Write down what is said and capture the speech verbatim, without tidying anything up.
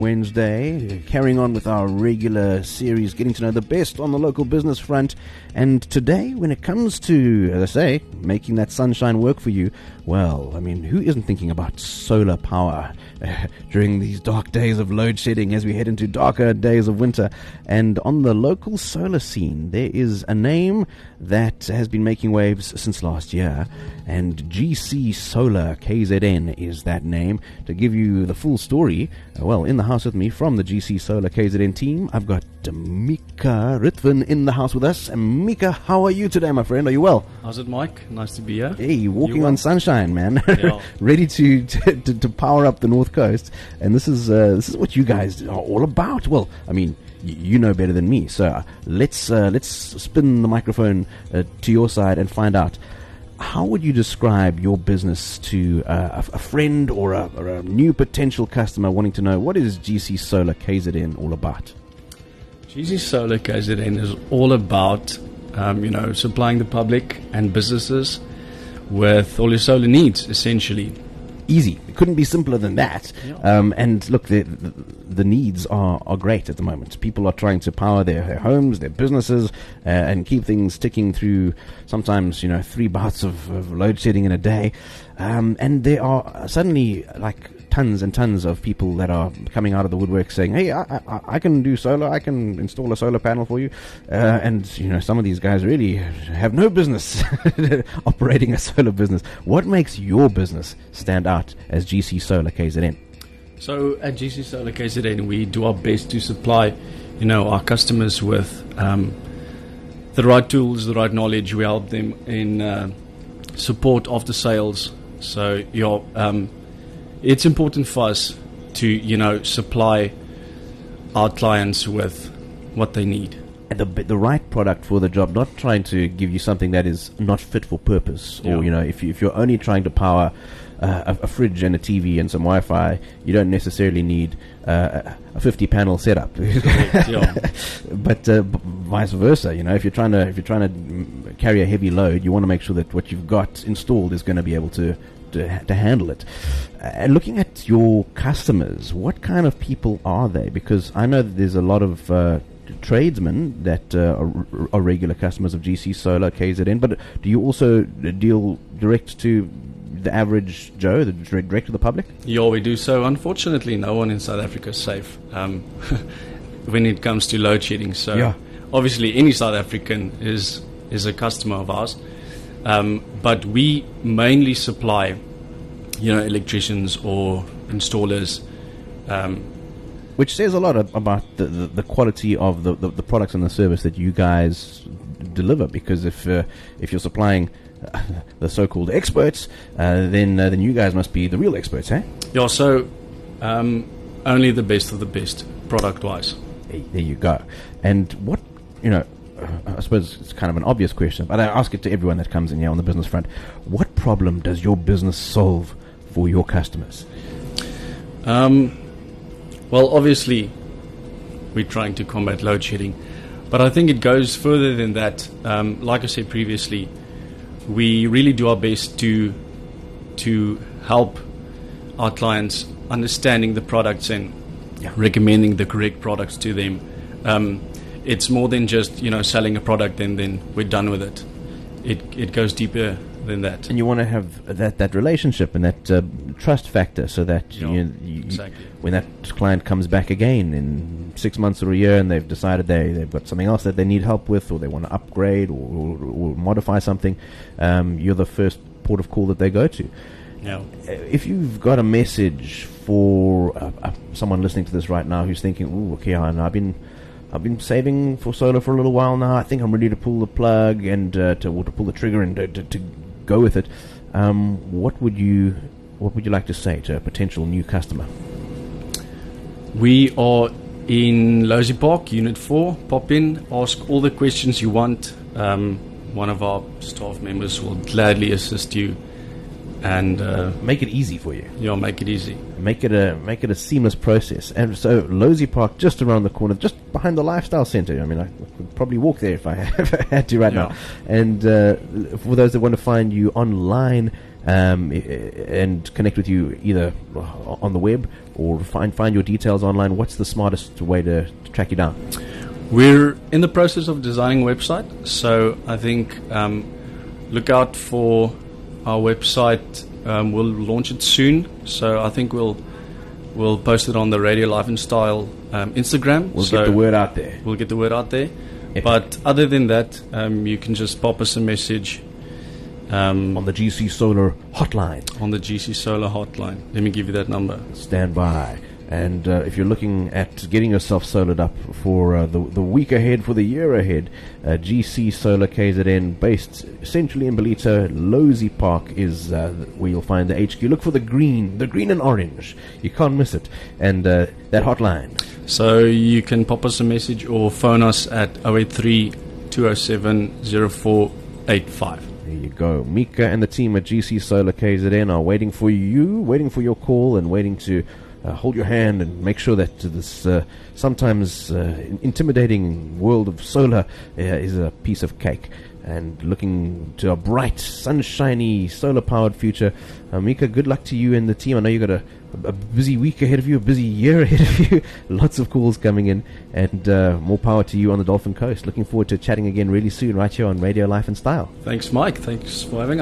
Wednesday, carrying on with our regular series, getting to know the best on the local business front. And today, when it comes to, as I say, making that sunshine work for you, well, I mean, who isn't thinking about solar power uh, during these dark days of load shedding as we head into darker days of winter? And on the local solar scene, there is a name that has been making waves since last year, and G C Solar K Z N is that name. To give you the full story, uh, well, in the house with me from the G C Solar K Z N team, I've got Mika Ritvan in the house with us. And Mika, how are you today, my friend? Are you well? How's it, Mike? Nice to be here. Hey, walking well? on sunshine, man. Yeah. Ready to, to, to to power up the North Coast, and this is uh, this is what you guys are all about. Well, I mean, y- you know better than me, so uh, let's uh, let's spin the microphone uh, to your side and find out. How would you describe your business to uh, a, a friend or a, or a new potential customer wanting to know what is G C Solar K Z N all about? G C Solar K Z N is all about, um, you know, supplying the public and businesses with all your solar needs, essentially. Easy. It couldn't be simpler than that. Yeah. Um, and look, the, the, the needs are, are great at the moment. People are trying to power their, their homes, their businesses, uh, and keep things ticking through sometimes, you know, three bouts of, of load shedding in a day. Um, and there are suddenly like tons and tons of people that are coming out of the woodwork saying, hey, I, I, I can do solar, I can install a solar panel for you. Uh, and, you know, some of these guys really have no business operating a solar business. What makes your business stand out as G C Solar K Z N? So at G C Solar K Z N, we do our best to supply, you know, our customers with um, the right tools, the right knowledge. We help them in uh, support after sales. So, your um, it's important for us to, you know, supply our clients with what they need. And the the right product for the job, not trying to give you something that is not fit for purpose. Yeah. Or, you know, if, you, if you're only trying to power uh, a, a fridge and a T V and some Wi-Fi, you don't necessarily need uh, a fifty panel setup. Correct, yeah. But uh, b- vice versa, you know, if you're trying to if you're trying to mm, carry a heavy load, you want to make sure that what you've got installed is going to be able to to, to handle it. Uh, looking at your customers, what kind of people are they? Because I know that there's a lot of uh, tradesmen that uh, are, are regular customers of G C Solar K Z N, but do you also deal direct to the average Joe, the direct, direct to the public? Yeah, we do. So unfortunately, no one in South Africa is safe um, when it comes to load shedding. So Yeah. obviously, any South African is is a customer of ours. Um, but we mainly supply, you know, electricians or installers. Um, Which says a lot of, about the, the, the quality of the, the, the products and the service that you guys deliver. Because if uh, if you're supplying uh, the so-called experts, uh, then uh, then you guys must be the real experts, eh? yeah, so um, only the best of the best, product-wise. Hey, there you go. And what, you know, uh, I suppose it's kind of an obvious question, but I ask it to everyone that comes in here on the business front. What problem does your business solve for your customers? Um, well, obviously, we're trying to combat load shedding, but I think it goes further than that. Um, like I said previously, we really do our best to to help our clients understanding the products and Yeah. recommending the correct products to them. Um, it's more than just, you know, selling a product and then we're done with it. It it goes deeper than that. And you want to have that, that relationship and that uh, trust factor, so that Yeah, you, you, exactly. when that client comes back again in six months or a year and they've decided they, they've got something else that they need help with, or they want to upgrade or, or, or modify something, um, you're the first port of call that they go to. Yeah. If you've got a message for uh, uh, someone listening to this right now who's thinking, "Ooh, okay, I know, I've been, I've been saving for solar for a little while now. I think I'm ready to pull the plug and uh, to, or to pull the trigger and to, to, to go with it." Um, what would you, what would you like to say to a potential new customer? We are in Lozy Park, Unit four. Pop in, ask all the questions you want. Um, one of our staff members will gladly assist you and uh, Make it easy for you. you know, make it easy. Make it a make it a seamless process. And so, Lozy Park, just around the corner, just behind the Lifestyle Centre. I mean, I could probably walk there if I, if I had to right Yeah. now. And uh, for those that want to find you online, um, and connect with you either on the web or find find your details online, what's the smartest way to, to track you down? We're in the process of designing a website, so I think um, look out for our website. Um, we'll launch it soon, so I think we'll we'll post it on the Radio Life and Style um, Instagram. We'll so get the word out there. We'll get the word out there. Epic. But other than that, um, you can just pop us a message um, On the G C Solar hotline. on the G C Solar hotline. Let me give you that number. Stand by. And uh, if you're looking at getting yourself solared up for uh, the the week ahead, for the year ahead, uh, G C Solar K Z N, based centrally in Ballito, Losey Park is uh, where you'll find the H Q. Look for the green, the green and orange. You can't miss it. And uh, that hotline. So you can pop us a message or phone us at oh eight three, two oh seven, oh four eight five. There you go. Mika and the team at G C Solar K Z N are waiting for you, waiting for your call, and waiting to uh, hold your hand and make sure that this uh, sometimes uh, intimidating world of solar uh, is a piece of cake. And looking to a bright, sunshiny, solar-powered future. Uh, Mika, good luck to you and the team. I know you've got a, a busy week ahead of you, a busy year ahead of you. Lots of calls coming in, and uh, more power to you on the Dolphin Coast. Looking forward to chatting again really soon right here on Radio Life and Style. Thanks, Mike. Thanks for having us.